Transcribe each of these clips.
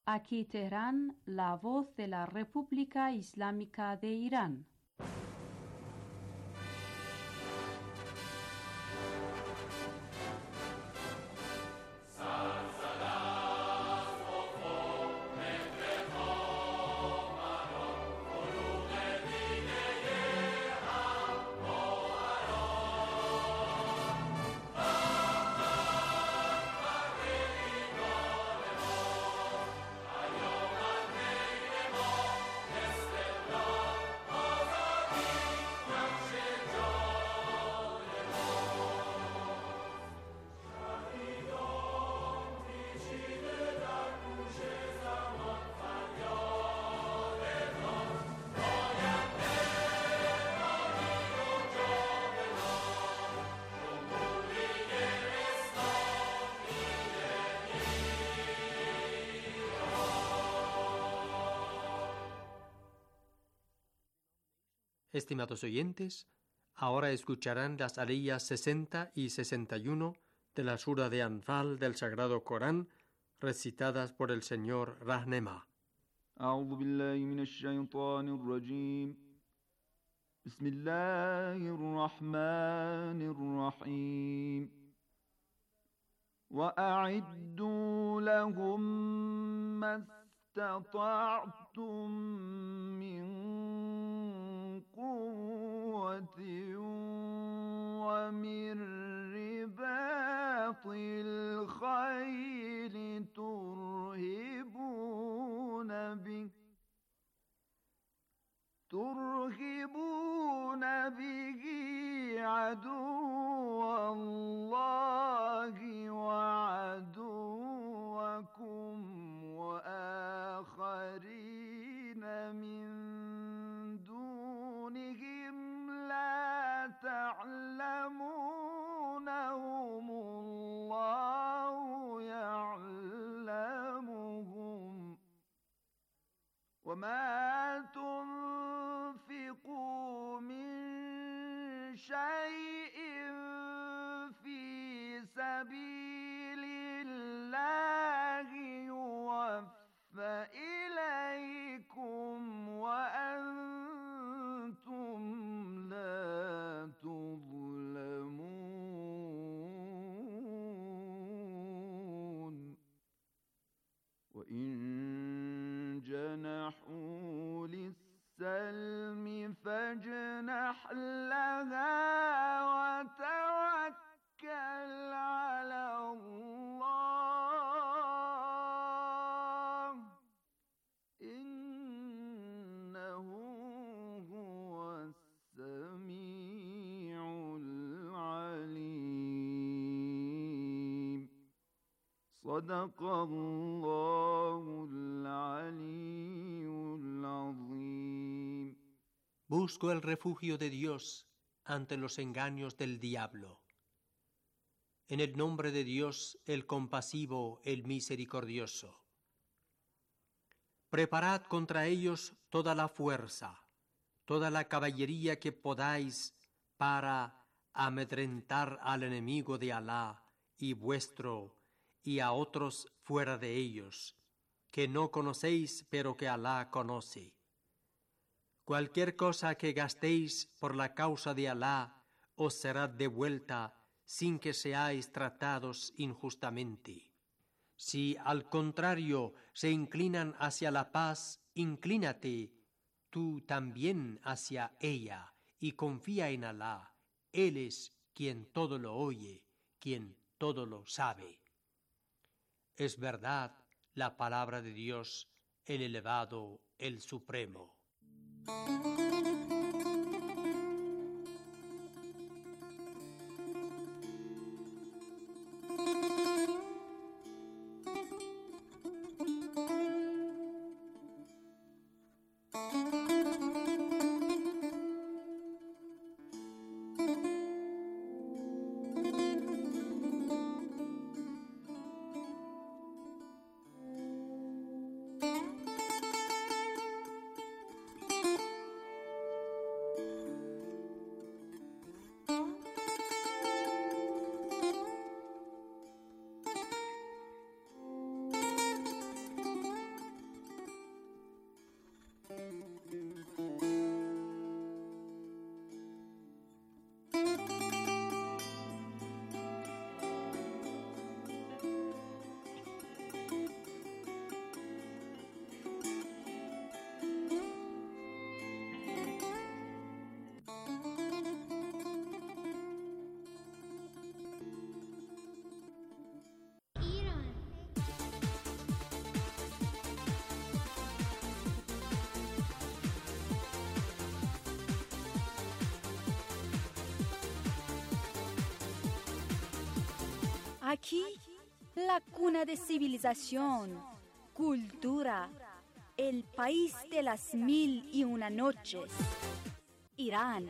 Aquí Teherán, la voz de la República Islámica de Irán. Estimados oyentes, ahora escucharán las aliyas 60 y 61 de la sura de Anfal del Sagrado Corán, recitadas por el señor Rahnema. أعوذ بالله من الشيطان الرجيم بسم الله الرحمن الرحيم وأعدوا لهم ما استطعتم من قوة ومن رباط الخيل ترهبون به عدو الله وعدوكم وآخرين من دونهم لا تعلمونهم الله يعلمهم وما تنفقوا من شيء في سبيل الله يوفى إليكم وأنتم لا تظلمون وإن جنحوا للسلم فاجنح لها وتوكل على الله إنه هو السميع العليم صدق الله العلي العظيم. Busco el refugio de Dios ante los engaños del diablo. En el nombre de Dios, el compasivo, el misericordioso. Preparad contra ellos toda la fuerza, toda la caballería que podáis para amedrentar al enemigo de Alá y vuestro y a otros fuera de ellos, que no conocéis pero que Alá conoce. Cualquier cosa que gastéis por la causa de Alá os será devuelta sin que seáis tratados injustamente. Si al contrario se inclinan hacia la paz, inclínate tú también hacia ella y confía en Alá. Él es quien todo lo oye, quien todo lo sabe. Es verdad la palabra de Dios, el elevado, el supremo. Aquí, la cuna de civilización, cultura, el país de las 1001 noches. Irán.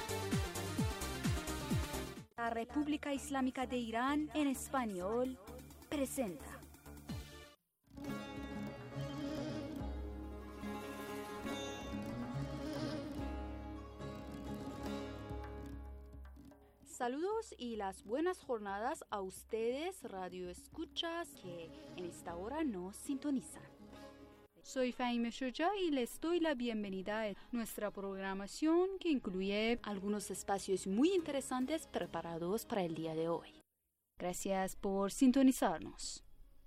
La República Islámica de Irán en español presenta. Saludos y las buenas jornadas a ustedes, radio escuchas, que en esta hora nos sintonizan. Soy Fahime Shoja y les doy la bienvenida a nuestra programación que incluye algunos espacios muy interesantes preparados para el día de hoy. Gracias por sintonizarnos.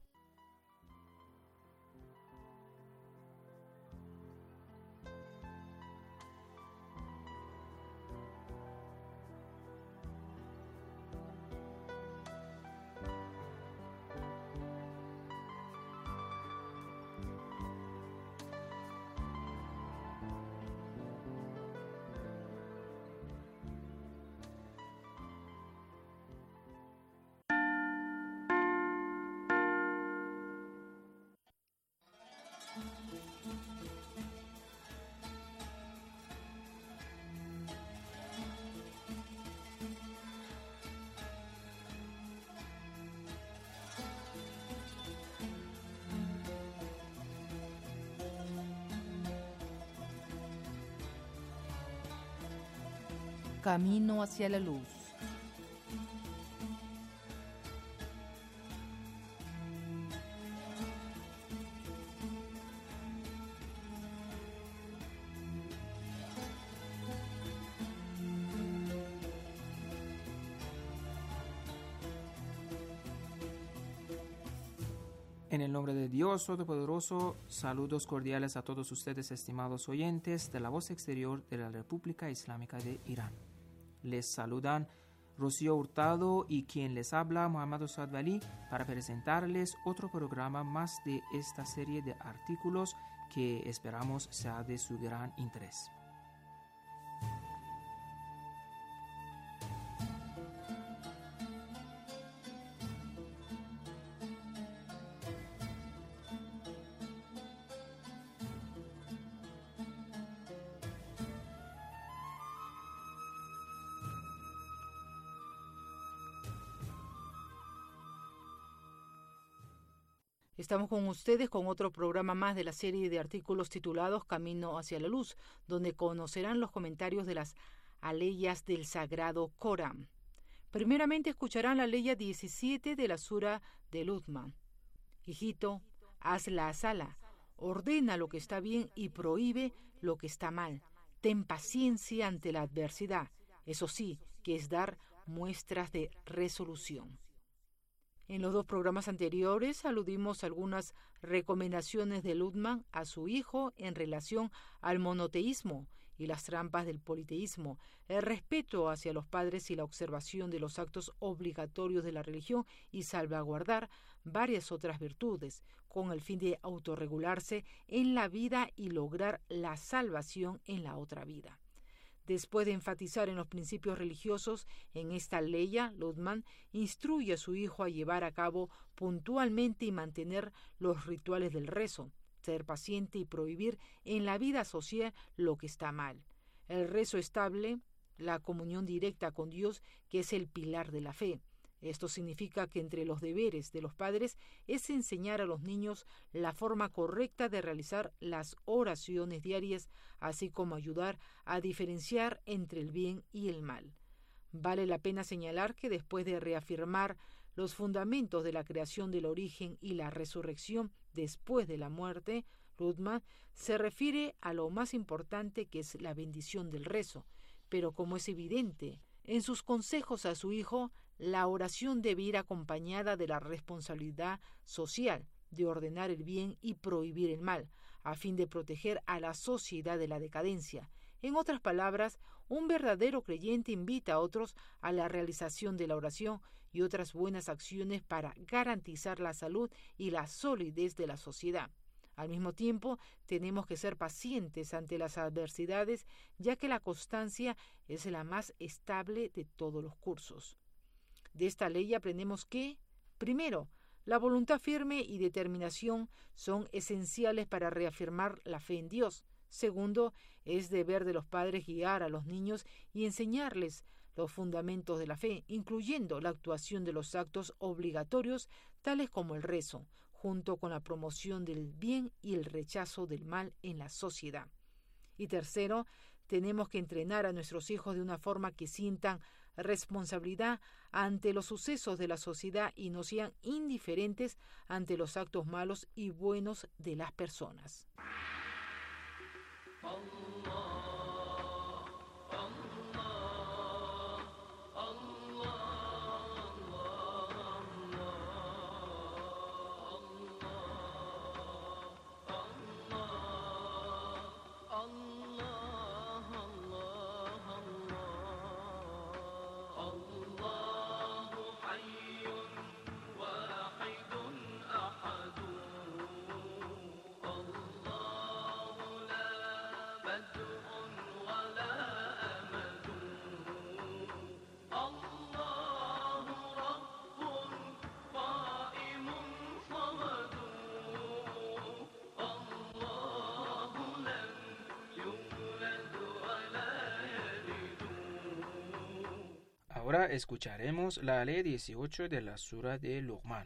Camino hacia la luz. En el nombre de Dios Todopoderoso, saludos cordiales a todos ustedes, estimados oyentes de la voz exterior de la República Islámica de Irán. Les saludan Rocío Hurtado y quien les habla, Muhammad Osad Ali, para presentarles otro programa más de esta serie de artículos que esperamos sea de su gran interés. Estamos con ustedes con otro programa más de la serie de artículos titulados Camino hacia la Luz, donde conocerán los comentarios de las aleyas del Sagrado Corán. Primeramente escucharán la aleya 17 de la Sura de Luqman. Hijito, haz la sala, ordena lo que está bien y prohíbe lo que está mal. Ten paciencia ante la adversidad, eso sí, que es dar muestras de resolución. En los dos programas anteriores aludimos algunas recomendaciones de Luqman a su hijo en relación al monoteísmo y las trampas del politeísmo, el respeto hacia los padres y la observación de los actos obligatorios de la religión y salvaguardar varias otras virtudes, con el fin de autorregularse en la vida y lograr la salvación en la otra vida. Después de enfatizar en los principios religiosos, en esta aleya, Luqman instruye a su hijo a llevar a cabo puntualmente y mantener los rituales del rezo, ser paciente y prohibir en la vida social lo que está mal. El rezo estable, la comunión directa con Dios, que es el pilar de la fe. Esto significa que entre los deberes de los padres es enseñar a los niños la forma correcta de realizar las oraciones diarias, así como ayudar a diferenciar entre el bien y el mal. Vale la pena señalar que después de reafirmar los fundamentos de la creación del origen y la resurrección después de la muerte, Luqman se refiere a lo más importante, que es la bendición del rezo, pero como es evidente, en sus consejos a su hijo, la oración debe ir acompañada de la responsabilidad social de ordenar el bien y prohibir el mal, a fin de proteger a la sociedad de la decadencia. En otras palabras, un verdadero creyente invita a otros a la realización de la oración y otras buenas acciones para garantizar la salud y la solidez de la sociedad. Al mismo tiempo, tenemos que ser pacientes ante las adversidades, ya que la constancia es la más estable de todos los cursos. De esta ley aprendemos que Primero, la voluntad firme y determinación son esenciales para reafirmar la fe en Dios. Segundo, es deber de los padres guiar a los niños y enseñarles los fundamentos de la fe, incluyendo la actuación de los actos obligatorios, tales como el rezo, junto con la promoción del bien y el rechazo del mal en la sociedad. Y tercero, tenemos que entrenar a nuestros hijos de una forma que sientan responsabilidad ante los sucesos de la sociedad y no sean indiferentes ante los actos malos y buenos de las personas. Ahora escucharemos la ley 18 de la Sura de Luqman.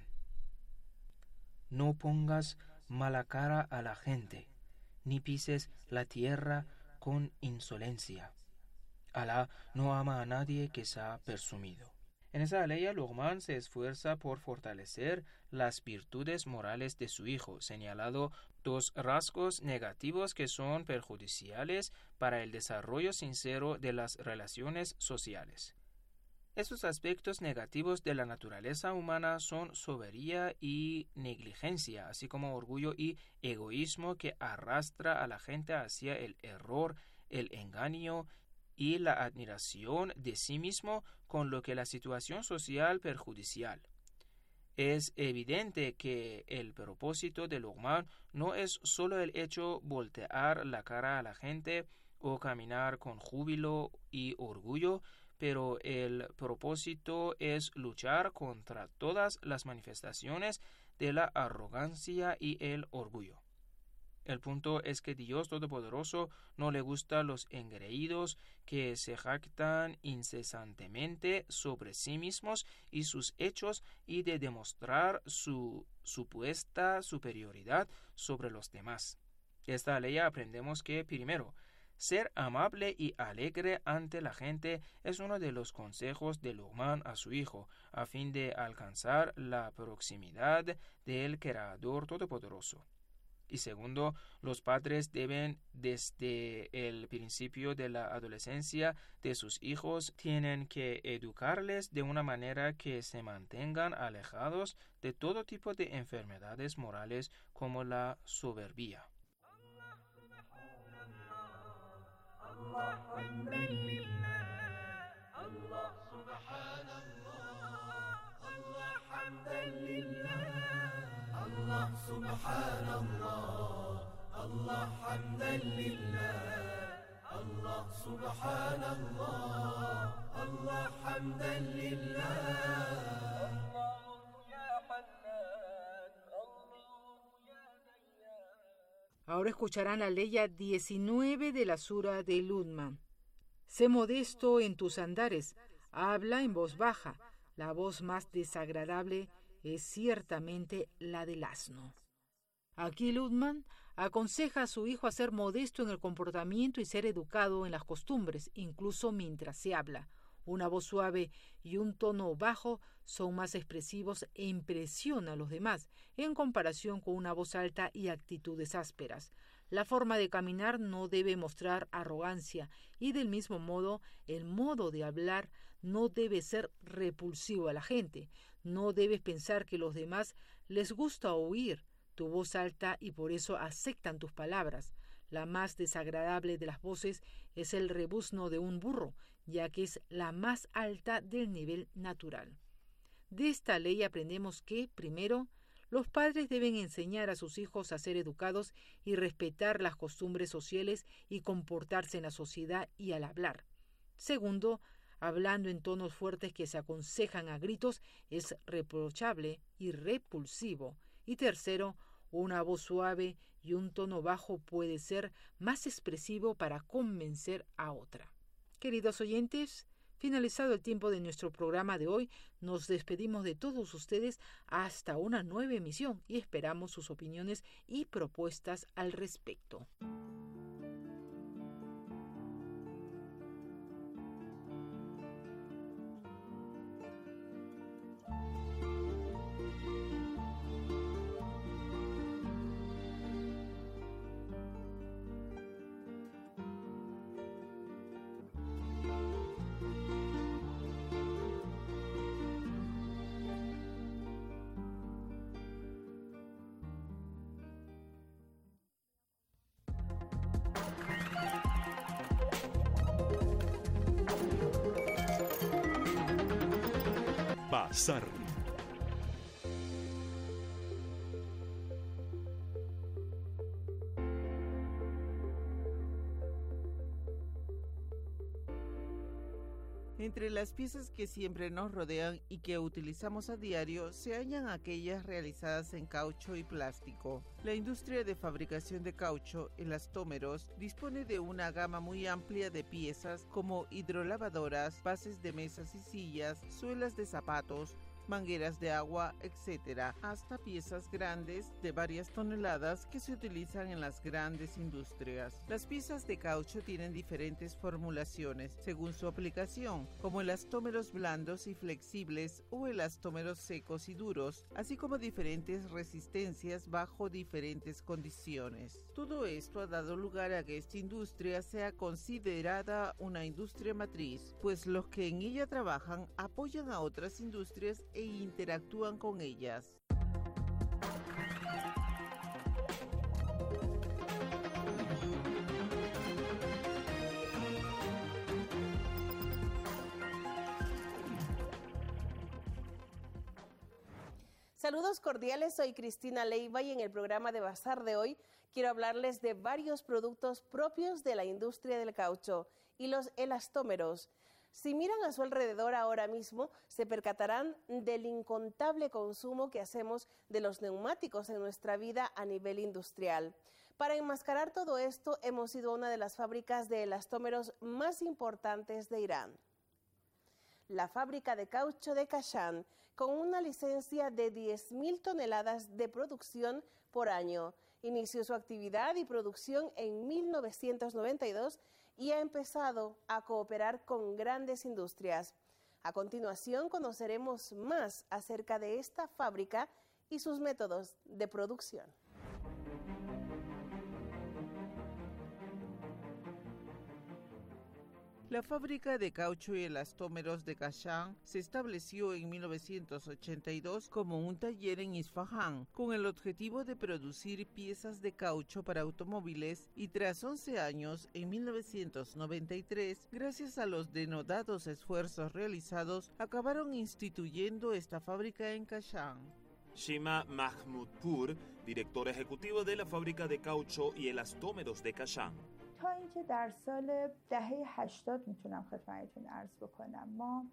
No pongas mala cara a la gente, ni pises la tierra con insolencia. Alá no ama a nadie que sea presumido. En esa ley, Luqman se esfuerza por fortalecer las virtudes morales de su hijo, señalando dos rasgos negativos que son perjudiciales para el desarrollo sincero de las relaciones sociales. Estos aspectos negativos de la naturaleza humana son soberbia y negligencia, así como orgullo y egoísmo que arrastra a la gente hacia el error, el engaño y la admiración de sí mismo, con lo que la situación social perjudicial. Es evidente que el propósito de Luqman no es solo el hecho voltear la cara a la gente o caminar con júbilo y orgullo, pero el propósito es luchar contra todas las manifestaciones de la arrogancia y el orgullo. El punto es que Dios Todopoderoso no le gusta los engreídos que se jactan incesantemente sobre sí mismos y sus hechos y de demostrar su supuesta superioridad sobre los demás. De esta ley aprendemos que, primero, ser amable y alegre ante la gente es uno de los consejos de Luqman a su hijo, a fin de alcanzar la proximidad del Creador Todopoderoso. Y segundo, los padres deben, desde el principio de la adolescencia de sus hijos, tienen que educarles de una manera que se mantengan alejados de todo tipo de enfermedades morales como la soberbia. الله حمدا لله الله سبحان الله الله حمدا لله الله سبحان الله الله حمدا لله الله سبحان الله الله حمدا لله الله يا حنان الله يا ديان. Ahora escucharán la ley 19 de la Sura de Luqman. Sé modesto en tus andares, habla en voz baja. La voz más desagradable es ciertamente la del asno. Aquí Luqman aconseja a su hijo a ser modesto en el comportamiento y ser educado en las costumbres, incluso mientras se habla. Una voz suave y un tono bajo son más expresivos e impresionan a los demás, en comparación con una voz alta y actitudes ásperas. La forma de caminar no debe mostrar arrogancia y, del mismo modo, el modo de hablar no debe ser repulsivo a la gente. No debes pensar que a los demás les gusta oír tu voz alta y por eso aceptan tus palabras. La más desagradable de las voces es el rebuzno de un burro, ya que es la más alta del nivel natural. De esta ley aprendemos que, primero, los padres deben enseñar a sus hijos a ser educados y respetar las costumbres sociales y comportarse en la sociedad y al hablar. Segundo, hablando en tonos fuertes que se aconsejan a gritos, es reprochable y repulsivo. Y tercero, una voz suave y un tono bajo puede ser más expresivo para convencer a otra. Queridos oyentes, finalizado el tiempo de nuestro programa de hoy, nos despedimos de todos ustedes hasta una nueva emisión y esperamos sus opiniones y propuestas al respecto. Bazar. Entre las piezas que siempre nos rodean y que utilizamos a diario se hallan aquellas realizadas en caucho y plástico. La industria de fabricación de caucho, elastómeros, dispone de una gama muy amplia de piezas como hidrolavadoras, bases de mesas y sillas, suelas de zapatos, mangueras de agua, etc., hasta piezas grandes de varias toneladas que se utilizan en las grandes industrias. Las piezas de caucho tienen diferentes formulaciones según su aplicación, como elastómeros blandos y flexibles o elastómeros secos y duros, así como diferentes resistencias bajo diferentes condiciones. Todo esto ha dado lugar a que esta industria sea considerada una industria matriz, pues los que en ella trabajan apoyan a otras industrias e interactúan con ellas. Saludos cordiales, soy Cristina Leiva y en el programa de Bazar de hoy quiero hablarles de varios productos propios de la industria del caucho y los elastómeros. Si miran a su alrededor ahora mismo, se percatarán del incontable consumo que hacemos de los neumáticos en nuestra vida a nivel industrial. Para enmascarar todo esto, hemos ido a una de las fábricas de elastómeros más importantes de Irán, la fábrica de caucho de Kashan, con una licencia de 10.000 toneladas de producción por año. Inició su actividad y producción en 1992 y ha empezado a cooperar con grandes industrias. A continuación conoceremos más acerca de esta fábrica y sus métodos de producción. La fábrica de caucho y elastómeros de Kashan se estableció en 1982 como un taller en Isfahán, con el objetivo de producir piezas de caucho para automóviles, y tras 11 años, en 1993, gracias a los denodados esfuerzos realizados, acabaron instituyendo esta fábrica en Kashan. Shima Mahmudpur, director ejecutivo de la fábrica de caucho y elastómeros de Kashan. تا اینکه در سال دهه 80 میتونم خدمتتون عرض بکنم ما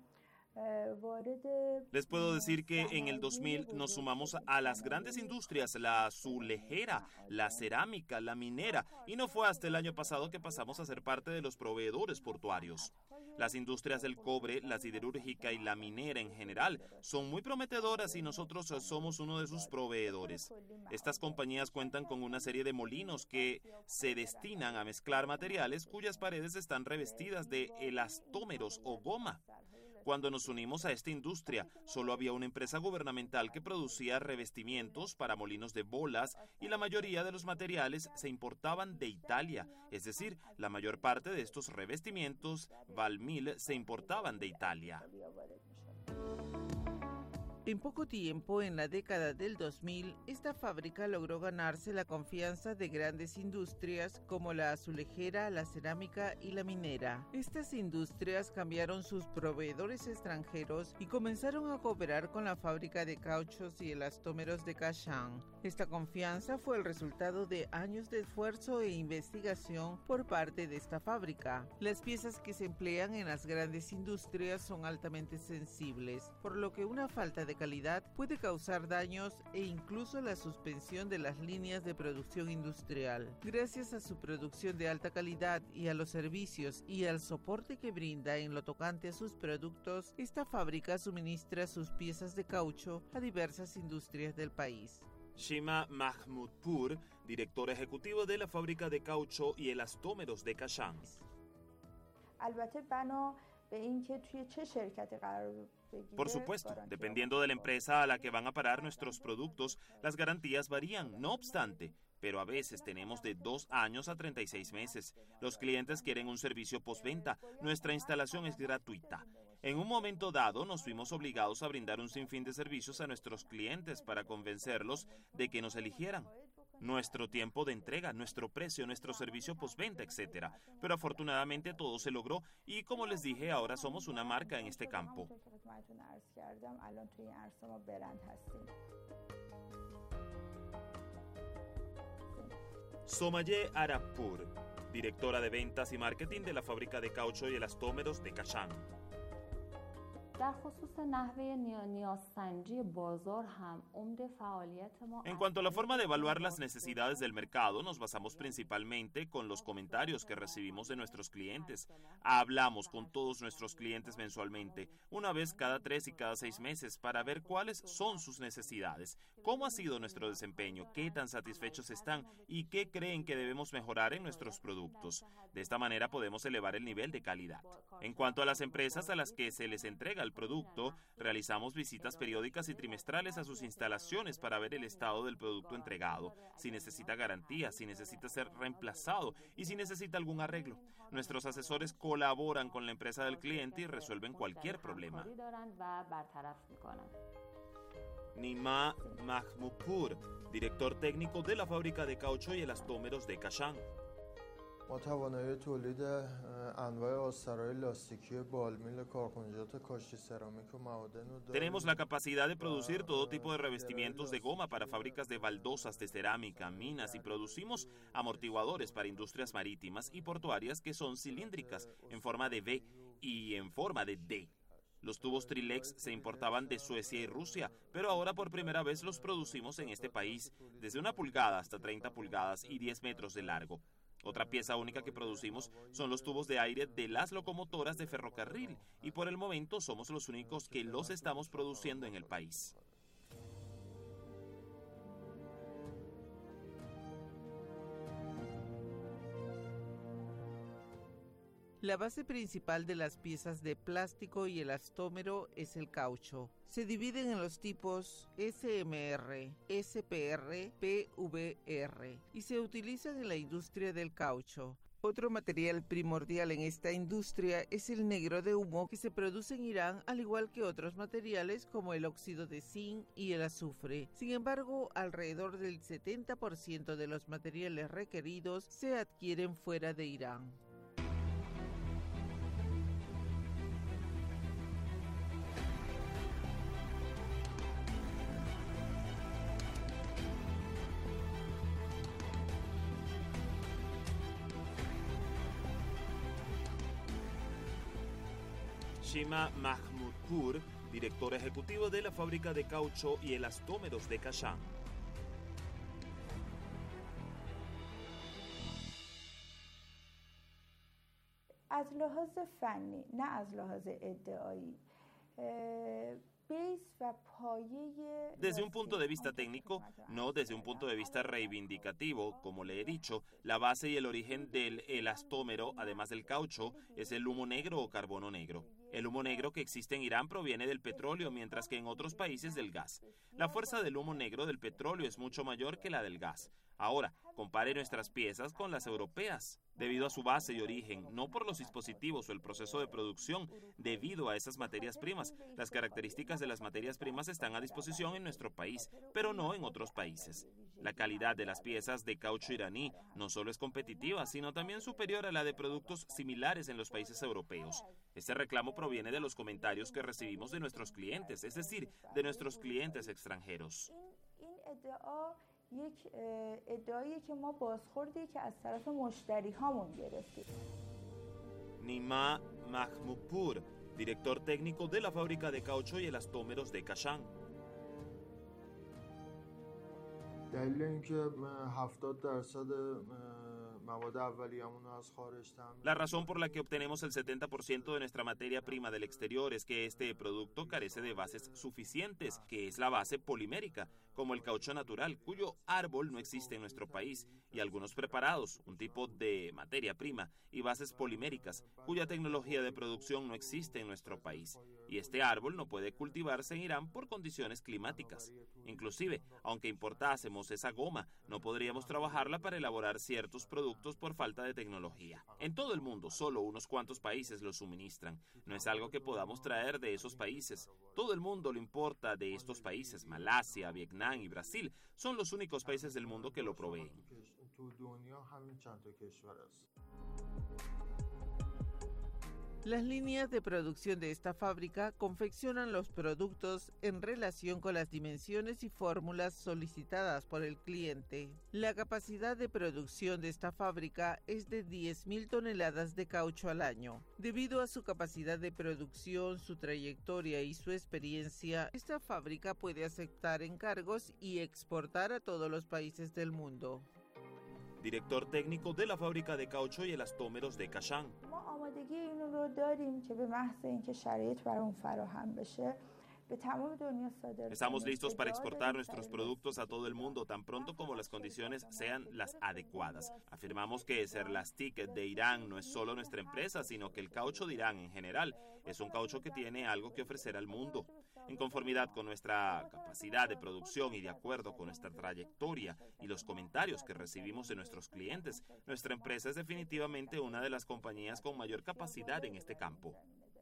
Les puedo decir que en el 2000 nos sumamos a las grandes industrias, la azulejera, la cerámica, la minera, y no fue hasta el año pasado que pasamos a ser parte de los proveedores portuarios. Las industrias del cobre, la siderúrgica y la minera en general son muy prometedoras y nosotros somos uno de sus proveedores. Estas compañías cuentan con una serie de molinos que se destinan a mezclar materiales cuyas paredes están revestidas de elastómeros o goma. Cuando nos unimos a esta industria, solo había una empresa gubernamental que producía revestimientos para molinos de bolas y la mayoría de los materiales se importaban de Italia. Es decir, la mayor parte de estos revestimientos, Valmil, se importaban de Italia. En poco tiempo, en la década del 2000, esta fábrica logró ganarse la confianza de grandes industrias como la azulejera, la cerámica y la minera. Estas industrias cambiaron sus proveedores extranjeros y comenzaron a cooperar con la fábrica de cauchos y elastómeros de Kashan. Esta confianza fue el resultado de años de esfuerzo e investigación por parte de esta fábrica. Las piezas que se emplean en las grandes industrias son altamente sensibles, por lo que una falta de calidad puede causar daños e incluso la suspensión de las líneas de producción industrial. Gracias a su producción de alta calidad y a los servicios y al soporte que brinda en lo tocante a sus productos, esta fábrica suministra sus piezas de caucho a diversas industrias del país. Shima Mahmudpur, director ejecutivo de la fábrica de caucho y elastómeros de Kashan. Por supuesto, dependiendo de la empresa a la que van a parar nuestros productos, las garantías varían, no obstante, pero a veces tenemos de 2 años a 36 meses. Los clientes quieren un servicio postventa. Nuestra instalación es gratuita. En un momento dado, nos vimos obligados a brindar un sinfín de servicios a nuestros clientes para convencerlos de que nos eligieran. Nuestro tiempo de entrega, nuestro precio, nuestro servicio postventa, etc. Pero afortunadamente todo se logró y, como les dije, ahora somos una marca en este campo. Somaye Arapur, directora de ventas y marketing de la fábrica de caucho y elastómeros de Kashan. En cuanto a la forma de evaluar las necesidades del mercado, nos basamos principalmente con los comentarios que recibimos de nuestros clientes. Hablamos con todos nuestros clientes mensualmente, una vez cada 3 y cada 6 meses, para ver cuáles son sus necesidades, cómo ha sido nuestro desempeño, qué tan satisfechos están y qué creen que debemos mejorar en nuestros productos. De esta manera podemos elevar el nivel de calidad. En cuanto a las empresas a las que se les entrega el producto, realizamos visitas periódicas y trimestrales a sus instalaciones para ver el estado del producto entregado, si necesita garantía, si necesita ser reemplazado y si necesita algún arreglo. Nuestros asesores colaboran con la empresa del cliente y resuelven cualquier problema. Nima Mahmudpur, director técnico de la fábrica de caucho y elastómeros de Kashan. Tenemos la capacidad de producir todo tipo de revestimientos de goma para fábricas de baldosas de cerámica, minas, y producimos amortiguadores para industrias marítimas y portuarias que son cilíndricas en forma de V y en forma de D. Los tubos Trilex se importaban de Suecia y Rusia, pero ahora por primera vez los producimos en este país, desde 1 pulgada hasta 30 pulgadas y 10 metros de largo. Otra pieza única que producimos son los tubos de aire de las locomotoras de ferrocarril, y por el momento somos los únicos que los estamos produciendo en el país. La base principal de las piezas de plástico y elastómero es el caucho. Se dividen en los tipos SMR, SPR, PVR y se utilizan en la industria del caucho. Otro material primordial en esta industria es el negro de humo que se produce en Irán, al igual que otros materiales como el óxido de zinc y el azufre. Sin embargo, alrededor del 70% de los materiales requeridos se adquieren fuera de Irán. Shima Mahmudpur, director ejecutivo de la fábrica de caucho y elastómeros de Kashan. از لحاظ فنی نه از لحاظ ادعایی Desde un punto de vista técnico, no desde un punto de vista reivindicativo. Como le he dicho, la base y el origen del elastómero, además del caucho, es el humo negro o carbono negro. El humo negro que existe en Irán proviene del petróleo, mientras que en otros países del gas. La fuerza del humo negro del petróleo es mucho mayor que la del gas. Ahora, compare nuestras piezas con las europeas, debido a su base y origen, no por los dispositivos o el proceso de producción, debido a esas materias primas. Las características de las materias primas están a disposición en nuestro país, pero no en otros países. La calidad de las piezas de caucho iraní no solo es competitiva, sino también superior a la de productos similares en los países europeos. Este reclamo proviene de los comentarios que recibimos de nuestros clientes, es decir, de nuestros clientes extranjeros. یک ادعایی که ما بازخوردی که از طرف مشتری هامون گرفتیم. Nima Mahmoudpour, director técnico de la fábrica de caucho y elastómeros de Kashan. دلیل اینکه 70% مواد اولیه‌مون از خارج تامین. La razón por la que obtenemos el 70% de nuestra materia prima del exterior es que este producto carece de bases suficientes, que es la base polimérica, como el caucho natural, cuyo árbol no existe en nuestro país, y algunos preparados, un tipo de materia prima, y bases poliméricas, cuya tecnología de producción no existe en nuestro país. Y este árbol no puede cultivarse en Irán por condiciones climáticas. Inclusive, aunque importásemos esa goma, no podríamos trabajarla para elaborar ciertos productos por falta de tecnología. En todo el mundo, solo unos cuantos países lo suministran. No es algo que podamos traer de esos países. Todo el mundo lo importa de estos países. Malasia, Vietnam y Brasil son los únicos países del mundo que lo proveen. Las líneas de producción de esta fábrica confeccionan los productos en relación con las dimensiones y fórmulas solicitadas por el cliente. La capacidad de producción de esta fábrica es de 10.000 toneladas de caucho al año. Debido a su capacidad de producción, su trayectoria y su experiencia, esta fábrica puede aceptar encargos y exportar a todos los países del mundo. Director técnico de la fábrica de caucho y elastómeros de Kashan. آمادگی اینو رو داریم که به محض اینکه شرایط برامون فراهم بشه به تمام دنیا صادر کنیم. Estamos listos para exportar nuestros productos a todo el mundo tan pronto como las condiciones sean las adecuadas. Afirmamos que Serlastic de Irán no es solo nuestra empresa, sino que el caucho de Irán en general es un caucho que tiene algo que ofrecer al mundo. En conformidad con nuestra capacidad de producción y de acuerdo con nuestra trayectoria y los comentarios que recibimos de nuestros clientes, nuestra empresa es definitivamente una de las compañías con mayor capacidad en este campo.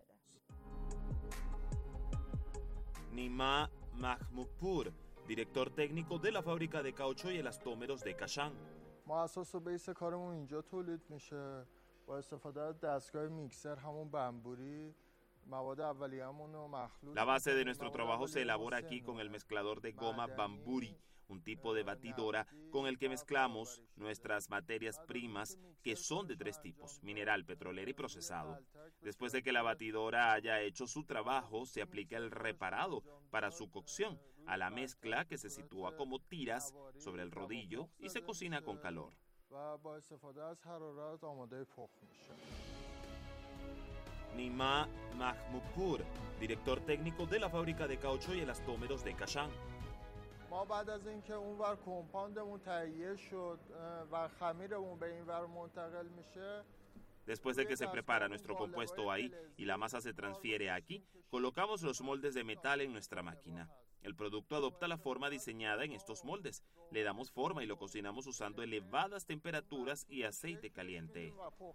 Nima Mahmoudpour, director técnico de la fábrica de caucho y elastómeros de Kashan. ما اساس و بیس کارمون اینجا تولید میشه با استفاده از دستگاه میکسر همون بمبوری. La base de nuestro trabajo se elabora aquí con el mezclador de goma Bamburi, un tipo de batidora con el que mezclamos nuestras materias primas, que son de 3 tipos: mineral, petrolero y procesado. Después de que la batidora haya hecho su trabajo, se aplica el reparado para su cocción a la mezcla, que se sitúa como tiras sobre el rodillo y se cocina con calor. Nima Mahmoudpour, director técnico de la fábrica de caucho y elastómeros de Kashan. ما بعد از اینکه اونور کمپاندمون تهیه شد و خمیرمون به اینور منتقل میشه. Después de que se prepara nuestro compuesto ahí y la masa se transfiere aquí, colocamos los moldes de metal en nuestra máquina. El producto adopta la forma diseñada en estos moldes. Le damos forma y lo cocinamos usando elevadas temperaturas y aceite caliente.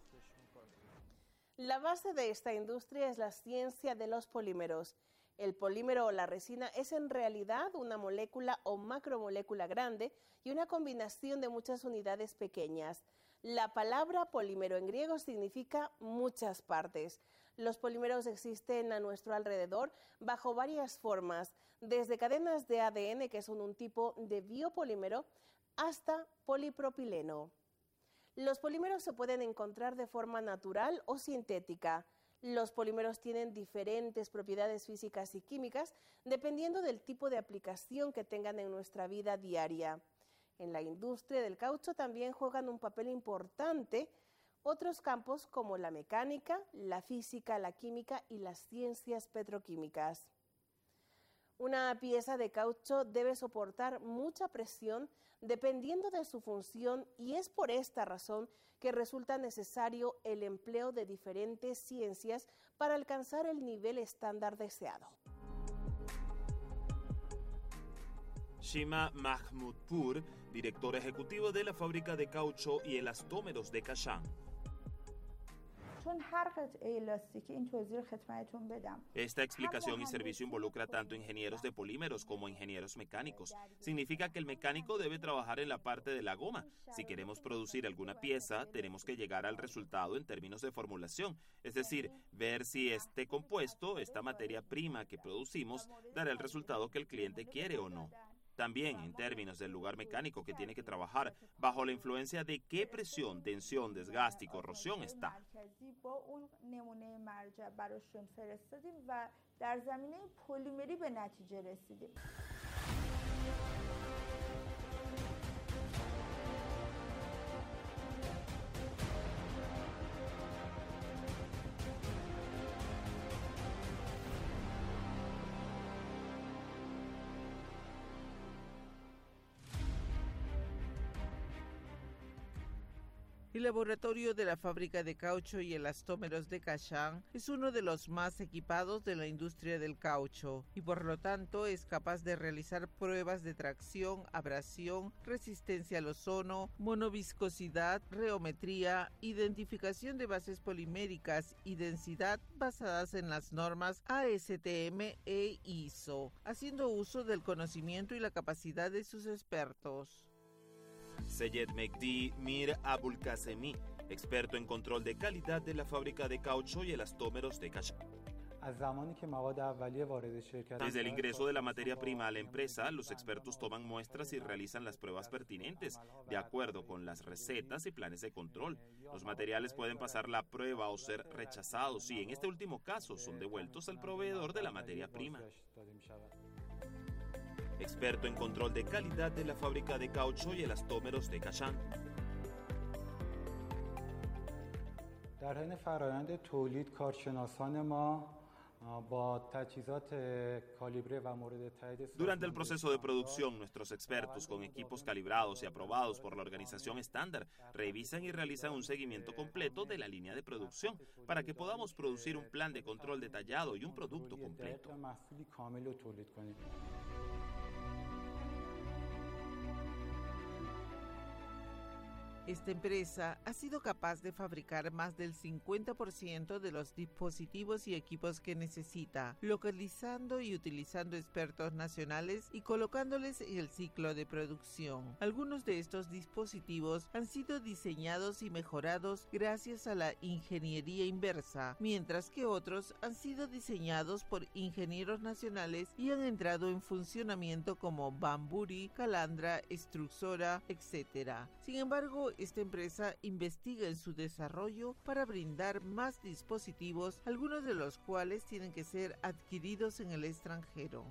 La base de esta industria es la ciencia de los polímeros. El polímero o la resina es en realidad una molécula o macromolécula grande y una combinación de muchas unidades pequeñas. La palabra polímero en griego significa muchas partes. Los polímeros existen a nuestro alrededor bajo varias formas, desde cadenas de ADN, que son un tipo de biopolímero, hasta polipropileno. Los polímeros se pueden encontrar de forma natural o sintética. Los polímeros tienen diferentes propiedades físicas y químicas dependiendo del tipo de aplicación que tengan en nuestra vida diaria. En la industria del caucho también juegan un papel importante otros campos como la mecánica, la física, la química y las ciencias petroquímicas. Una pieza de caucho debe soportar mucha presión dependiendo de su función y es por esta razón que resulta necesario el empleo de diferentes ciencias para alcanzar el nivel estándar deseado. Shima Mahmoudpour, director ejecutivo de la fábrica de caucho y elastómeros de Kashan. Esta explicación y servicio involucra tanto ingenieros de polímeros como ingenieros mecánicos. Significa que el mecánico debe trabajar en la parte de la goma. Si queremos producir alguna pieza, tenemos que llegar al resultado en términos de formulación, es decir, ver si este compuesto, esta materia prima que producimos, dará el resultado que el cliente quiere o no. También en términos del lugar mecánico que tiene que trabajar, bajo la influencia de qué presión, tensión, desgaste y corrosión está. El laboratorio de la fábrica de caucho y elastómeros de Kashan es uno de los más equipados de la industria del caucho y por lo tanto es capaz de realizar pruebas de tracción, abrasión, resistencia al ozono, monoviscosidad, reometría, identificación de bases poliméricas y densidad basadas en las normas ASTM e ISO, haciendo uso del conocimiento y la capacidad de sus expertos. Seyed Mehdi Mir Abulkasemi, experto en control de calidad de la fábrica de caucho y elastómeros de Kashan. Desde el ingreso de la materia prima a la empresa, los expertos toman muestras y realizan las pruebas pertinentes, de acuerdo con las recetas y planes de control. Los materiales pueden pasar la prueba o ser rechazados y, en este último caso, son devueltos al proveedor de la materia prima. Experto en control de calidad de la fábrica de caucho y elastómeros de Kashan. Durante el proceso de producción, nuestros expertos con equipos calibrados y aprobados por la organización estándar revisan y realizan un seguimiento completo de la línea de producción para que podamos producir un plan de control detallado y un producto completo. Esta empresa ha sido capaz de fabricar más del 50% de los dispositivos y equipos que necesita, localizando y utilizando expertos nacionales y colocándoles en el ciclo de producción. Algunos de estos dispositivos han sido diseñados y mejorados gracias a la ingeniería inversa, mientras que otros han sido diseñados por ingenieros nacionales y han entrado en funcionamiento como Bamburi, Calandra, Extrusora, etc. Sin embargo, esta empresa investiga en su desarrollo para brindar más dispositivos, algunos de los cuales tienen que ser adquiridos en el extranjero.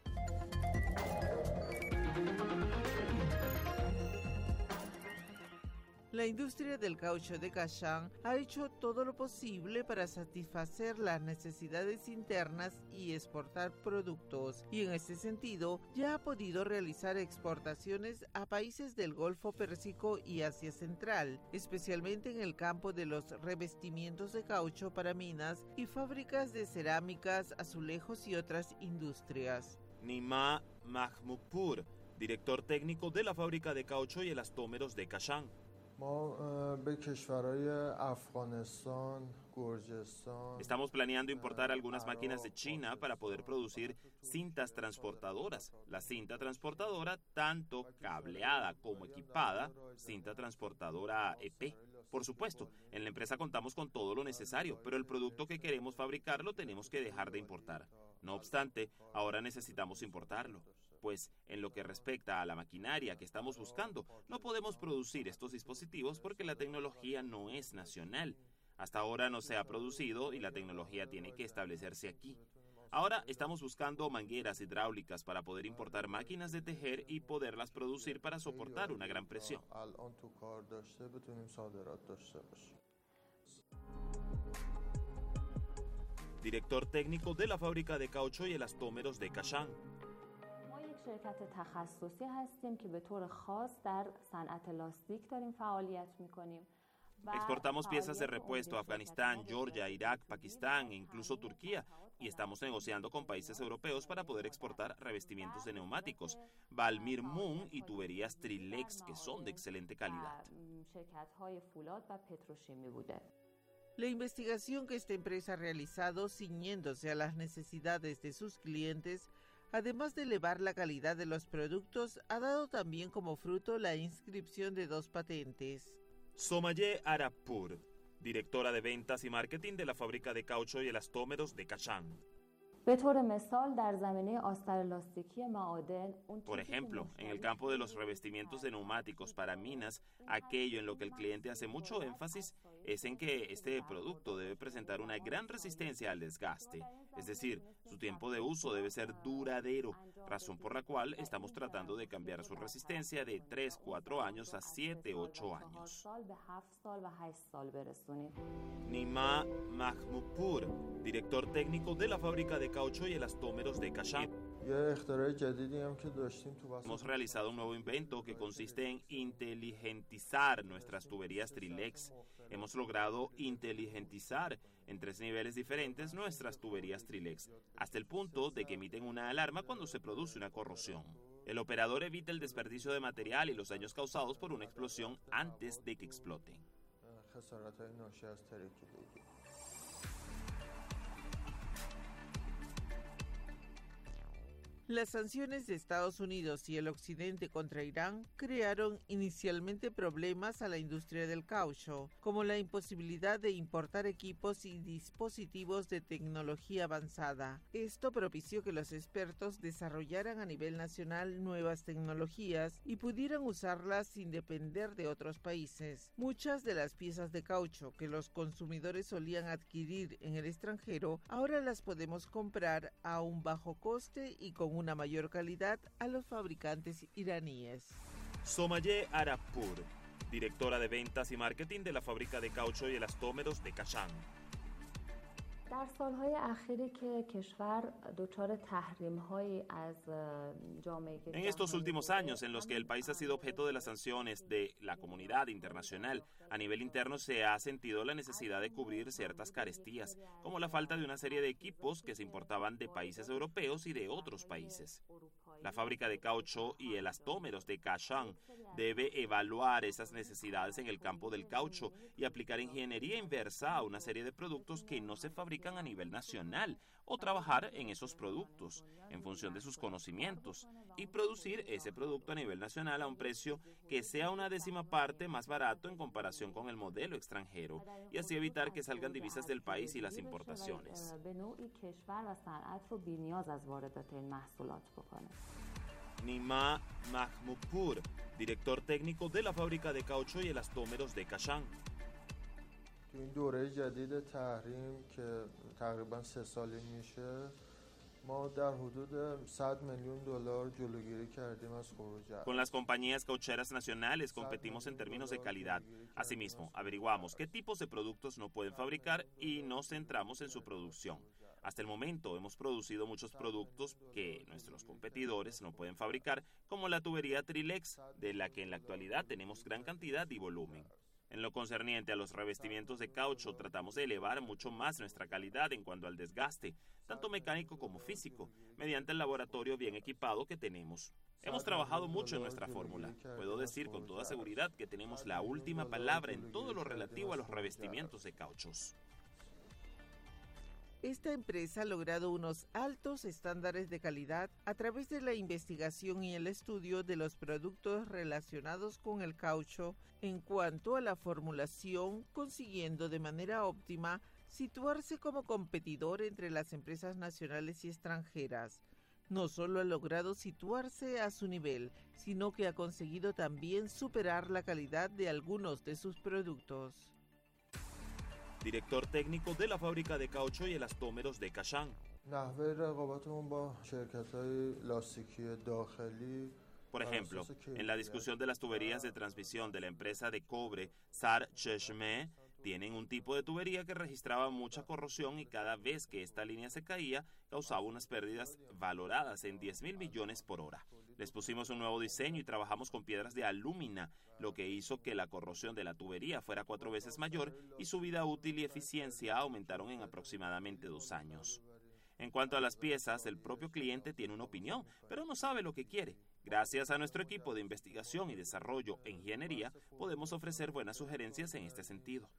La industria del caucho de Kashan ha hecho todo lo posible para satisfacer las necesidades internas y exportar productos, y en este sentido ya ha podido realizar exportaciones a países del Golfo Pérsico y Asia Central, especialmente en el campo de los revestimientos de caucho para minas y fábricas de cerámicas, azulejos y otras industrias. Nima Mahmoudpur, director técnico de la fábrica de caucho y elastómeros de Kashan. Estamos planeando importar algunas máquinas de China para poder producir cintas transportadoras. La cinta transportadora, tanto cableada como equipada, cinta transportadora EP. Por supuesto, en la empresa contamos con todo lo necesario, pero el producto que queremos fabricar lo tenemos que dejar de importar. No obstante, ahora necesitamos importarlo. Pues en lo que respecta a la maquinaria que estamos buscando, no podemos producir estos dispositivos porque la tecnología no es nacional. Hasta ahora no se ha producido y la tecnología tiene que establecerse aquí. Ahora estamos buscando mangueras hidráulicas para poder importar máquinas de tejer y poderlas producir para soportar una gran presión. Director técnico de la fábrica de caucho y elastómeros de Kashan. شرکت تخصصی هستیم که به طور خاص در صنعت لاستیک داریم فعالیت می‌کنیم Exportamos piezas de repuesto a Afganistán, Georgia, Irak, Pakistán e incluso Turquía, y estamos negociando con países europeos para poder exportar revestimientos de neumáticos, Valmir Moon y tuberías Trilex, que son de excelente calidad. La investigación que esta empresa ha realizado, ciñéndose a las necesidades de sus clientes, además de elevar la calidad de los productos, ha dado también como fruto la inscripción de 2 patentes. Somaye Arapur, directora de ventas y marketing de la fábrica de caucho y elastómeros de Kashan. Por ejemplo, en el campo de los revestimientos de neumáticos para minas, aquello en lo que el cliente hace mucho énfasis es en que este producto debe presentar una gran resistencia al desgaste, es decir, su tiempo de uso debe ser duradero, razón por la cual estamos tratando de cambiar su resistencia de 3-4 años a 7-8 años. Nima Mahmoudpur, director técnico de la fábrica de caucho y elastómeros de Kashan. Hemos realizado un nuevo invento que consiste en inteligentizar nuestras tuberías Trilex. Hemos logrado inteligentizar en 3 niveles diferentes nuestras tuberías Trilex, hasta el punto de que emiten una alarma cuando se produce una corrosión. El operador evita el desperdicio de material y los daños causados por una explosión antes de que exploten. Las sanciones de Estados Unidos y el Occidente contra Irán crearon inicialmente problemas a la industria del caucho, como la imposibilidad de importar equipos y dispositivos de tecnología avanzada. Esto propició que los expertos desarrollaran a nivel nacional nuevas tecnologías y pudieran usarlas sin depender de otros países. Muchas de las piezas de caucho que los consumidores solían adquirir en el extranjero, ahora las podemos comprar a un bajo coste y con una mayor calidad a los fabricantes iraníes. Somaye Arapur, directora de ventas y marketing de la fábrica de caucho y elastómeros de Kashan. En estos últimos años, en los que el país ha sido objeto de las sanciones de la comunidad internacional, a nivel interno se ha sentido la necesidad de cubrir ciertas carestías, como la falta de una serie de equipos que se importaban de países europeos y de otros países. La fábrica de caucho y elastómeros de Kashan debe evaluar esas necesidades en el campo del caucho y aplicar ingeniería inversa a una serie de productos que no se fabrican a nivel nacional, o trabajar en esos productos en función de sus conocimientos y producir ese producto a nivel nacional a un precio que sea una 10ª parte más barato en comparación con el modelo extranjero, y así evitar que salgan divisas del país y las importaciones. Nima Mahmoudpur, director técnico de la fábrica de caucho y elastómeros de Kashan. این دوره جدید تحریم که تقریبا 3 سالی میشه ما در حدود $100 میلیون جلوگیری کردیم از خروج. Con las compañías caucheras nacionales competimos en términos de calidad. Asimismo, averiguamos qué tipos de productos no pueden fabricar y nos centramos en su producción. Hasta el momento hemos producido muchos productos que nuestros competidores no pueden fabricar, como la tubería Trilex, de la que en la actualidad tenemos gran cantidad y volumen. En lo concerniente a los revestimientos de caucho, tratamos de elevar mucho más nuestra calidad en cuanto al desgaste, tanto mecánico como físico, mediante el laboratorio bien equipado que tenemos. Hemos trabajado mucho en nuestra fórmula. Puedo decir con toda seguridad que tenemos la última palabra en todo lo relativo a los revestimientos de cauchos. Esta empresa ha logrado unos altos estándares de calidad a través de la investigación y el estudio de los productos relacionados con el caucho en cuanto a la formulación, consiguiendo de manera óptima situarse como competidor entre las empresas nacionales y extranjeras. No solo ha logrado situarse a su nivel, sino que ha conseguido también superar la calidad de algunos de sus productos. Director técnico de la fábrica de caucho y elastómeros de Kashan. Por ejemplo, en la discusión de las tuberías de transmisión de la empresa de cobre Sar Cheshmeh, Tienen un tipo de tubería que registraba mucha corrosión y cada vez que esta línea se caía, causaba unas pérdidas valoradas en 10.000 millones por hora. Les pusimos un nuevo diseño y trabajamos con piedras de alúmina, lo que hizo que la corrosión de la tubería fuera 4 veces mayor y su vida útil y eficiencia aumentaron en aproximadamente 2 años. En cuanto a las piezas, el propio cliente tiene una opinión, pero no sabe lo que quiere. Gracias a nuestro equipo de investigación y desarrollo e ingeniería, podemos ofrecer buenas sugerencias en este sentido.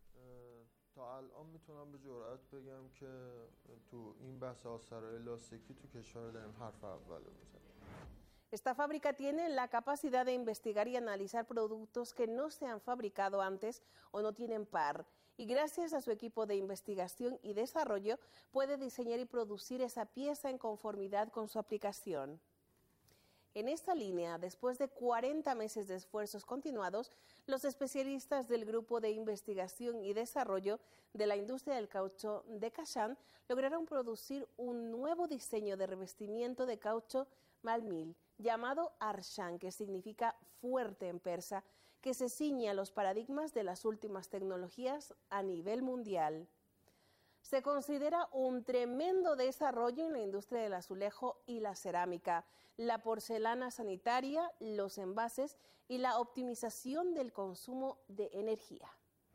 تا الان میتونم به جرئت بگم که تو این بحث آثار لاستیکی تو کشور داریم حرف اول رو میزنیم. Esta fábrica tiene la capacidad de investigar y analizar productos que no se han fabricado antes o no tienen par. Y gracias a su equipo de investigación y desarrollo puede diseñar y producir esa pieza en conformidad con su aplicación. En esta línea, después de 40 meses de esfuerzos continuados, los especialistas del Grupo de Investigación y Desarrollo de la Industria del Caucho de Kashan lograron producir un nuevo diseño de revestimiento de caucho Malmil, llamado Arshan, que significa fuerte en persa, que se ciñe a los paradigmas de las últimas tecnologías a nivel mundial. Se considera un tremendo desarrollo en la industria del azulejo y la cerámica, la porcelana sanitaria, los envases y la optimización del consumo de energía.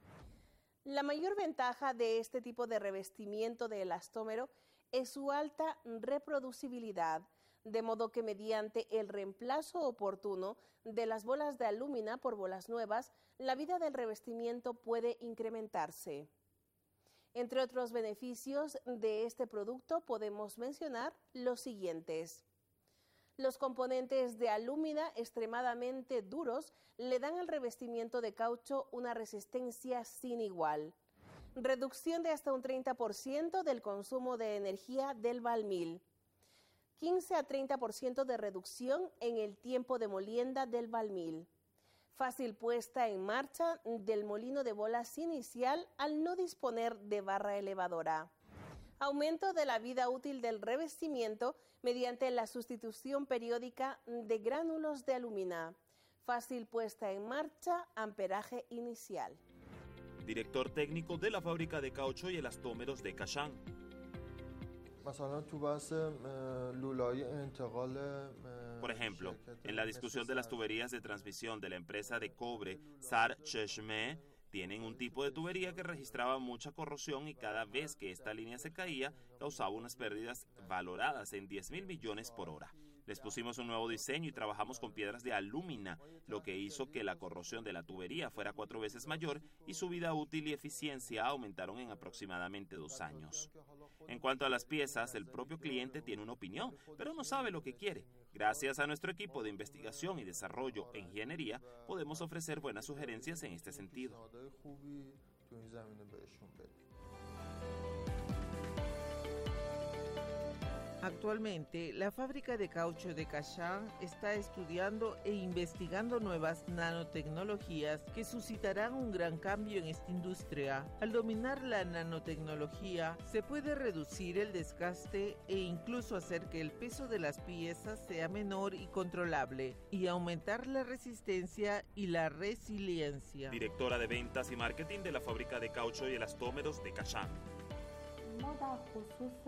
La mayor ventaja de este tipo de revestimiento de elastómero es su alta reproducibilidad, de modo que mediante el reemplazo oportuno de las bolas de alúmina por bolas nuevas, la vida del revestimiento puede incrementarse. Entre otros beneficios de este producto podemos mencionar los siguientes. Los componentes de alúmina extremadamente duros le dan al revestimiento de caucho una resistencia sin igual. Reducción de hasta un 30% del consumo de energía del Valmil. 15 a 30% de reducción en el tiempo de molienda del Valmil. Fácil puesta en marcha del molino de bolas inicial al no disponer de barra elevadora. Aumento de la vida útil del revestimiento mediante la sustitución periódica de gránulos de alúmina. Fácil puesta en marcha, amperaje inicial. Director técnico de la fábrica de caucho y elastómeros de Kashan. Por ejemplo, en la discusión de las tuberías de transmisión de la empresa de cobre Sar Cheshmeh, tienen un tipo de tubería que registraba mucha corrosión y cada vez que esta línea se caía, causaba unas pérdidas valoradas en 10.000 millones por hora. Les pusimos un nuevo diseño y trabajamos con piedras de alúmina, lo que hizo que la corrosión de la tubería fuera 4 veces mayor y su vida útil y eficiencia aumentaron en aproximadamente 2 años. En cuanto a las piezas, el propio cliente tiene una opinión, pero no sabe lo que quiere. Gracias a nuestro equipo de investigación y desarrollo e ingeniería, podemos ofrecer buenas sugerencias en este sentido. Actualmente, la fábrica de caucho de Kashan está estudiando e investigando nuevas nanotecnologías que suscitarán un gran cambio en esta industria. Al dominar la nanotecnología, se puede reducir el desgaste e incluso hacer que el peso de las piezas sea menor y controlable, y aumentar la resistencia y la resiliencia. Directora de Ventas y Marketing de la fábrica de caucho y elastómeros de Kashan. ما در خصوص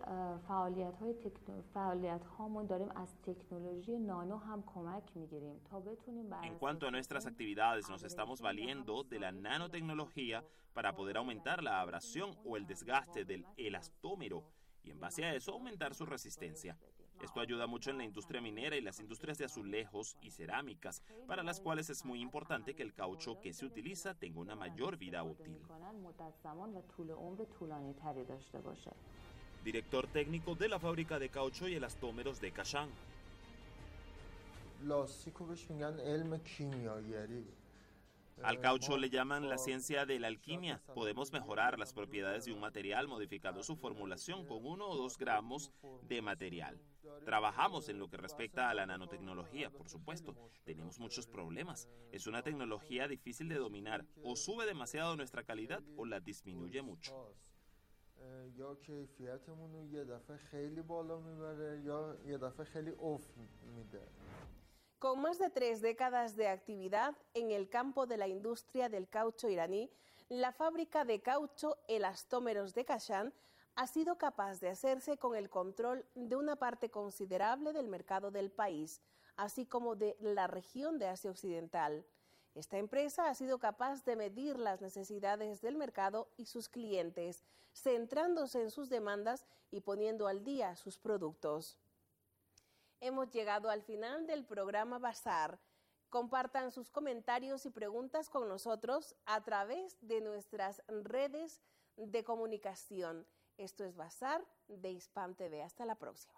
فعالیت هامون داریم از تکنولوژی نانو هم کمک میگیریم تا بتونیم En cuanto a nuestras actividades, nos estamos valiendo de la nanotecnología para poder aumentar la abrasión o el desgaste del elastómero y en base a eso aumentar su resistencia. Esto ayuda mucho en la industria minera y las industrias de azulejos y cerámicas, para las cuales es muy importante que el caucho que se utiliza tenga una mayor vida útil. Director técnico de la fábrica de caucho y elastómeros de Kashan. Al caucho le llaman la ciencia de la alquimia. Podemos mejorar las propiedades de un material modificando su formulación con 1 o 2 gramos de material. Trabajamos en lo que respecta a la nanotecnología, por supuesto. Tenemos muchos problemas. Es una tecnología difícil de dominar. O sube demasiado nuestra calidad o la disminuye mucho. Con más de 3 décadas de actividad en el campo de la industria del caucho iraní, la fábrica de caucho Elastómeros de Kashan ha sido capaz de hacerse con el control de una parte considerable del mercado del país, así como de la región de Asia Occidental. Esta empresa ha sido capaz de medir las necesidades del mercado y sus clientes, centrándose en sus demandas y poniendo al día sus productos. Hemos llegado al final del programa Bazar. Compartan sus comentarios y preguntas con nosotros a través de nuestras redes de comunicación. Esto es Bazar de Hispan TV. Hasta la próxima.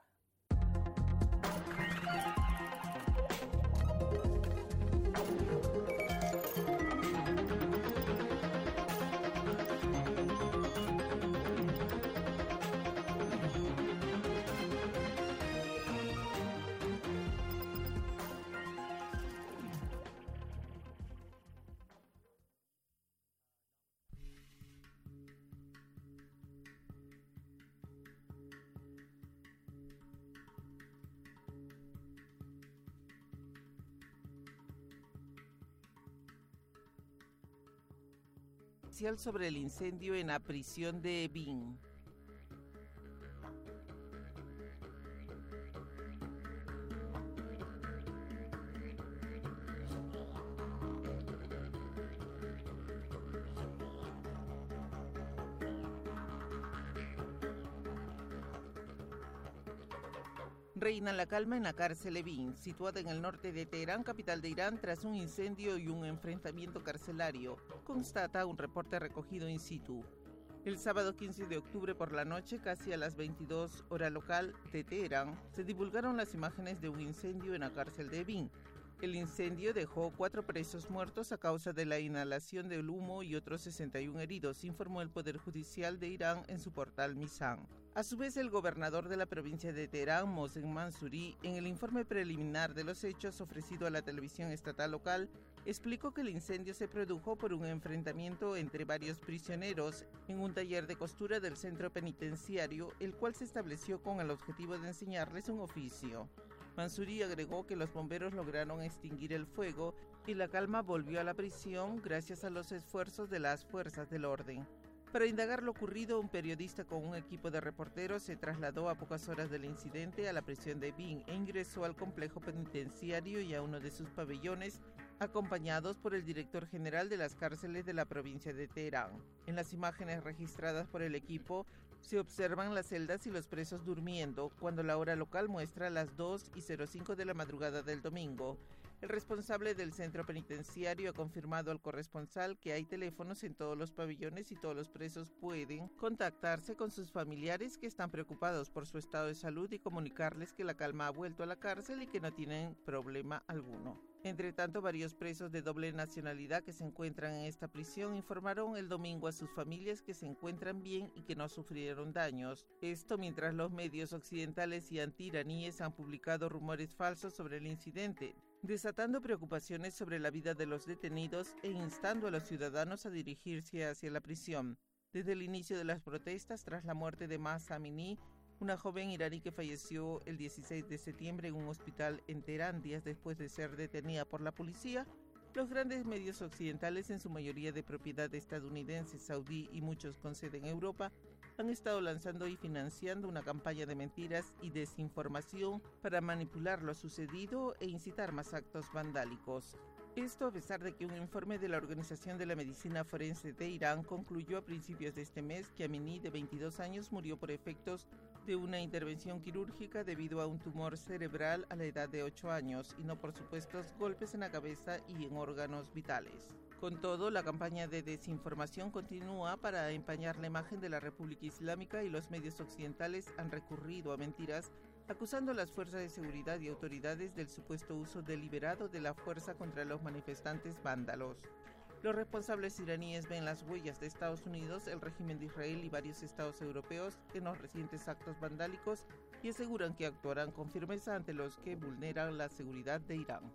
Sobre el incendio en la prisión de Evin. Reina la calma en la cárcel Evin, situada en el norte de Teherán, capital de Irán, tras un incendio y un enfrentamiento carcelario, constata un reporte recogido in situ. El sábado 15 de octubre por la noche, casi a las 22 hora local de Teherán, se divulgaron las imágenes de un incendio en la cárcel de Evin. El incendio dejó 4 presos muertos a causa de la inhalación del humo y otros 61 heridos, informó el Poder Judicial de Irán en su portal Mizan. A su vez, el gobernador de la provincia de Teherán, Mohsen Mansouri, en el informe preliminar de los hechos ofrecido a la televisión estatal local, explicó que el incendio se produjo por un enfrentamiento entre varios prisioneros en un taller de costura del centro penitenciario, el cual se estableció con el objetivo de enseñarles un oficio. Mansouri agregó que los bomberos lograron extinguir el fuego y la calma volvió a la prisión gracias a los esfuerzos de las fuerzas del orden. Para indagar lo ocurrido, un periodista con un equipo de reporteros se trasladó a pocas horas del incidente a la prisión de Evin e ingresó al complejo penitenciario y a uno de sus pabellones, acompañados por el director general de las cárceles de la provincia de Teherán. En las imágenes registradas por el equipo, se observan las celdas y los presos durmiendo, cuando la hora local muestra las 2:05 de la madrugada del domingo. El responsable del centro penitenciario ha confirmado al corresponsal que hay teléfonos en todos los pabellones y todos los presos pueden contactarse con sus familiares que están preocupados por su estado de salud y comunicarles que la calma ha vuelto a la cárcel y que no tienen problema alguno. Entre tanto, varios presos de doble nacionalidad que se encuentran en esta prisión informaron el domingo a sus familias que se encuentran bien y que no sufrieron daños. Esto mientras los medios occidentales y antiiraníes han publicado rumores falsos sobre el incidente, desatando preocupaciones sobre la vida de los detenidos e instando a los ciudadanos a dirigirse hacia la prisión. Desde el inicio de las protestas tras la muerte de Mahsa Amini, una joven iraní que falleció el 16 de septiembre en un hospital en Teherán días después de ser detenida por la policía, los grandes medios occidentales, en su mayoría de propiedad estadounidense, saudí y muchos con sede en Europa, han estado lanzando y financiando una campaña de mentiras y desinformación para manipular lo sucedido e incitar más actos vandálicos. Esto a pesar de que un informe de la Organización de la Medicina Forense de Irán concluyó a principios de este mes que Amini, de 22 años, murió por efectos de una intervención quirúrgica debido a un tumor cerebral a la edad de 8 años y no por supuestos golpes en la cabeza y en órganos vitales. Con todo, la campaña de desinformación continúa para empañar la imagen de la República Islámica y los medios occidentales han recurrido a mentiras, acusando a las fuerzas de seguridad y autoridades del supuesto uso deliberado de la fuerza contra los manifestantes vándalos. Los responsables iraníes ven las huellas de Estados Unidos, el régimen de Israel y varios estados europeos en los recientes actos vandálicos y aseguran que actuarán con firmeza ante los que vulneran la seguridad de Irán.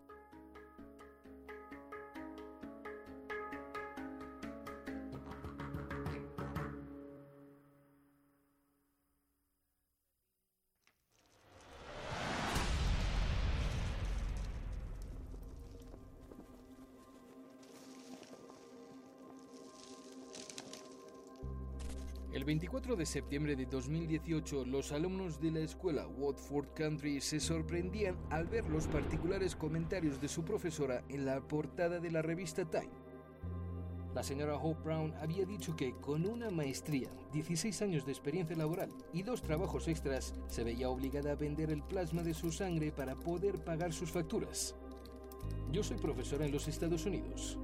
El 24 de septiembre de 2018, los alumnos de la escuela Watford Country se sorprendían al ver los particulares comentarios de su profesora en la portada de la revista Time. La señora Hope Brown había dicho que con una maestría, 16 años de experiencia laboral y 2 trabajos extras, se veía obligada a vender el plasma de su sangre para poder pagar sus facturas. Yo soy profesora en los Estados Unidos.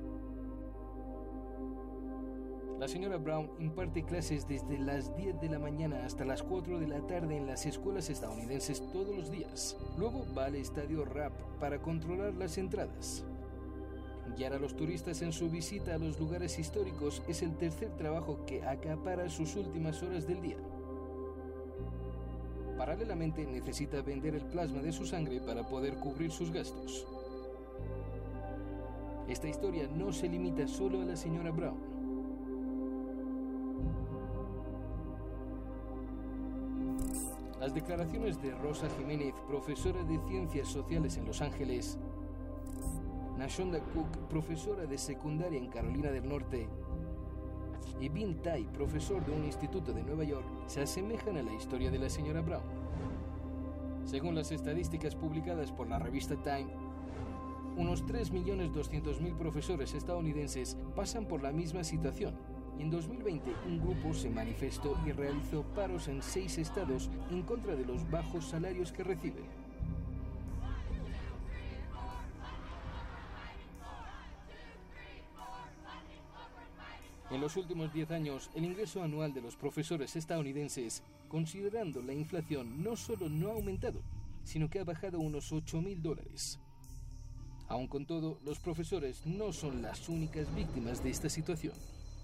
La señora Brown imparte clases desde las 10 de la mañana hasta las 4 de la tarde en las escuelas estadounidenses todos los días. Luego va al estadio Rap para controlar las entradas. Guiar a los turistas en su visita a los lugares históricos es el tercer trabajo que acapara sus últimas horas del día. Paralelamente, necesita vender el plasma de su sangre para poder cubrir sus gastos. Esta historia no se limita solo a la señora Brown. Las declaraciones de Rosa Jiménez, profesora de Ciencias Sociales en Los Ángeles, Nashonda Cook, profesora de secundaria en Carolina del Norte, y Bin Tai, profesor de un instituto de Nueva York, se asemejan a la historia de la señora Brown. Según las estadísticas publicadas por la revista Time, unos 3.200.000 profesores estadounidenses pasan por la misma situación. Y en 2020, un grupo se manifestó y realizó paros en 6 estados en contra de los bajos salarios que reciben. En los últimos 10 años, el ingreso anual de los profesores estadounidenses, considerando la inflación, no solo no ha aumentado, sino que ha bajado unos $8,000. Aun con todo, los profesores no son las únicas víctimas de esta situación.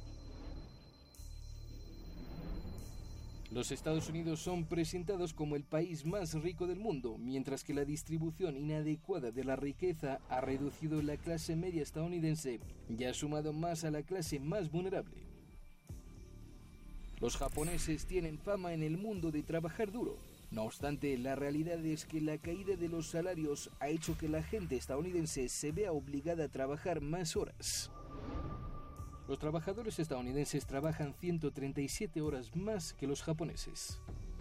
Los Estados Unidos son presentados como el país más rico del mundo, mientras que la distribución inadecuada de la riqueza ha reducido la clase media estadounidense y ha sumado más a la clase más vulnerable. Los japoneses tienen fama en el mundo de trabajar duro. No obstante, la realidad es que la caída de los salarios ha hecho que la gente estadounidense se vea obligada a trabajar más horas. Los trabajadores estadounidenses trabajan 137 horas más que los japoneses.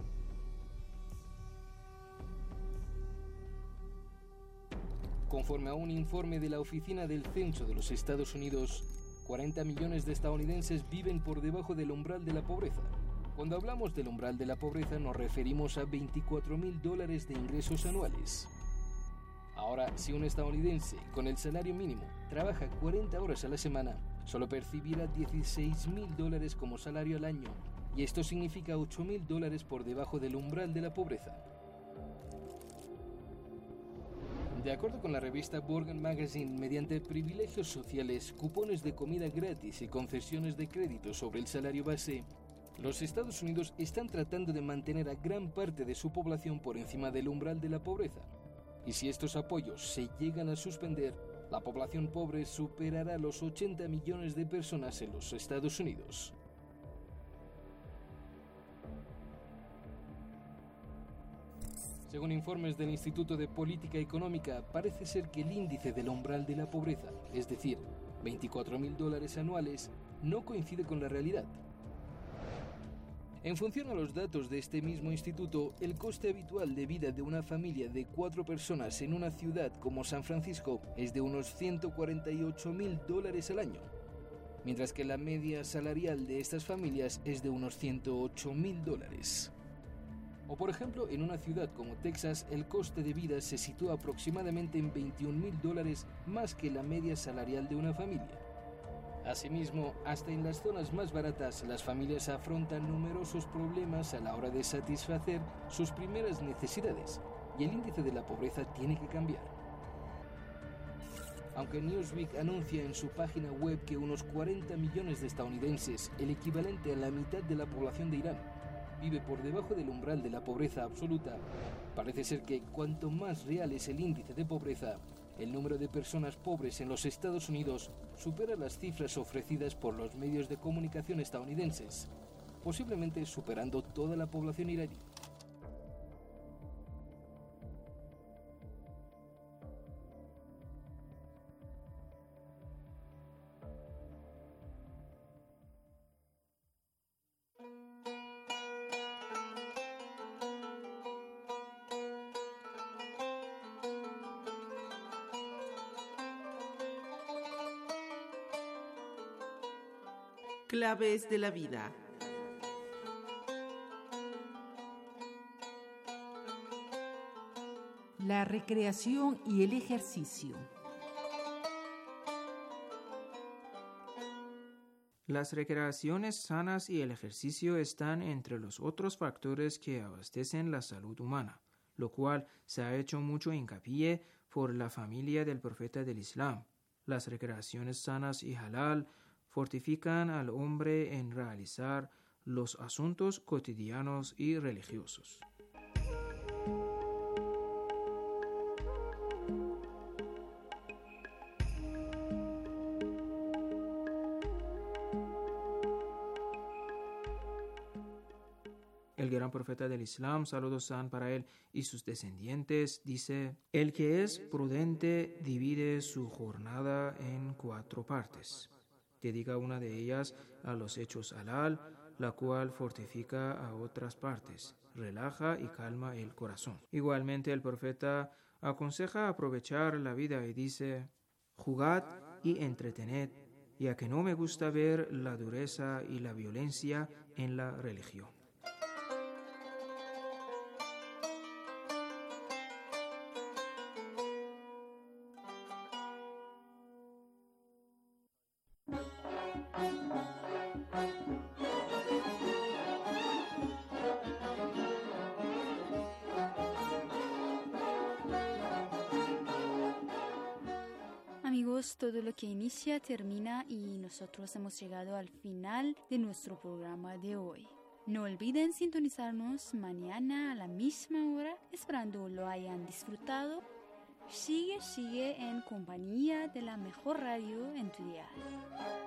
Conforme a un informe de la Oficina del Censo de los Estados Unidos, 40 millones de estadounidenses viven por debajo del umbral de la pobreza. Cuando hablamos del umbral de la pobreza nos referimos a $24,000 de ingresos anuales. Ahora, si un estadounidense con el salario mínimo trabaja 40 horas a la semana, solo percibirá $16,000 como salario al año, y esto significa $8,000 por debajo del umbral de la pobreza. De acuerdo con la revista Borgen Magazine, mediante privilegios sociales, cupones de comida gratis y concesiones de crédito sobre el salario base, los Estados Unidos están tratando de mantener a gran parte de su población por encima del umbral de la pobreza. Y si estos apoyos se llegan a suspender, la población pobre superará los 80 millones de personas en los Estados Unidos. Según informes del Instituto de Política Económica, parece ser que el índice del umbral de la pobreza, es decir, $24,000 anuales, no coincide con la realidad. En función a los datos de este mismo instituto, el coste habitual de vida de una familia de 4 personas en una ciudad como San Francisco es de unos $148,000 al año, mientras que la media salarial de estas familias es de unos $108,000. O por ejemplo, en una ciudad como Texas, el coste de vida se sitúa aproximadamente en $21,000 más que la media salarial de una familia. Asimismo, hasta en las zonas más baratas, las familias afrontan numerosos problemas a la hora de satisfacer sus primeras necesidades, y el índice de la pobreza tiene que cambiar. Aunque Newsweek anuncia en su página web que unos 40 millones de estadounidenses, el equivalente a la mitad de la población de Irán, vive por debajo del umbral de la pobreza absoluta, parece ser que cuanto más real es el índice de pobreza, el número de personas pobres en los Estados Unidos supera las cifras ofrecidas por los medios de comunicación estadounidenses, posiblemente superando toda la población iraní. Claves de la vida. La recreación y el ejercicio. Las recreaciones sanas y el ejercicio están entre los otros factores que abastecen la salud humana, lo cual se ha hecho mucho hincapié por la familia del profeta del Islam. Las recreaciones sanas y halal fortifican al hombre en realizar los asuntos cotidianos y religiosos. El gran profeta del Islam, saludos sean para él y sus descendientes, dice: el que es prudente divide su jornada en 4 partes. Dedica una de ellas a los hechos halal, la cual fortifica a otras partes, relaja y calma el corazón. Igualmente el profeta aconseja aprovechar la vida y dice: jugad y entretened, ya que no me gusta ver la dureza y la violencia en la religión. Amigos, todo lo que inicia termina y nosotros hemos llegado al final de nuestro programa de hoy. No olviden sintonizarnos mañana a la misma hora, esperando lo hayan disfrutado. Sigue en compañía de la mejor radio en tu dial.